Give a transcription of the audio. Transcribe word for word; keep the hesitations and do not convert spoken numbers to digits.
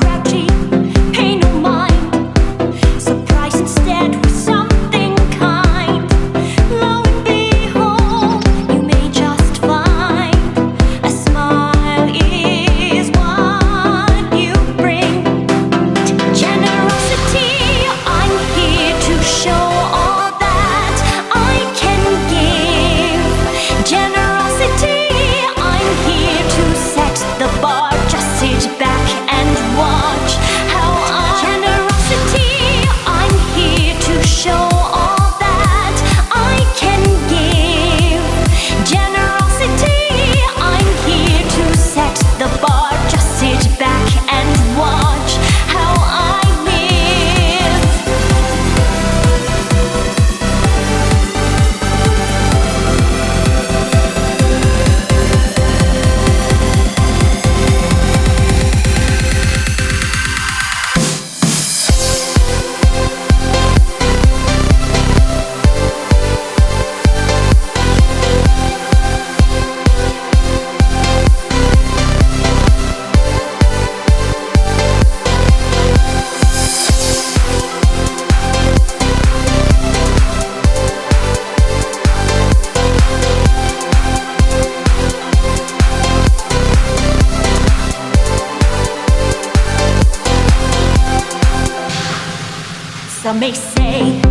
grouchy, pay no mind. Surprise instead with something kind. Lo and behold, you may just find a smile is what you bring. Generosity, I'm here to show all that I can give. Generosity, I'm here to set the bar. Just sit back and watch how I. Generosity, I'm here to show all that I can give. Generosity, I'm here to set the bar. Just sit back and watch how I live. Some may say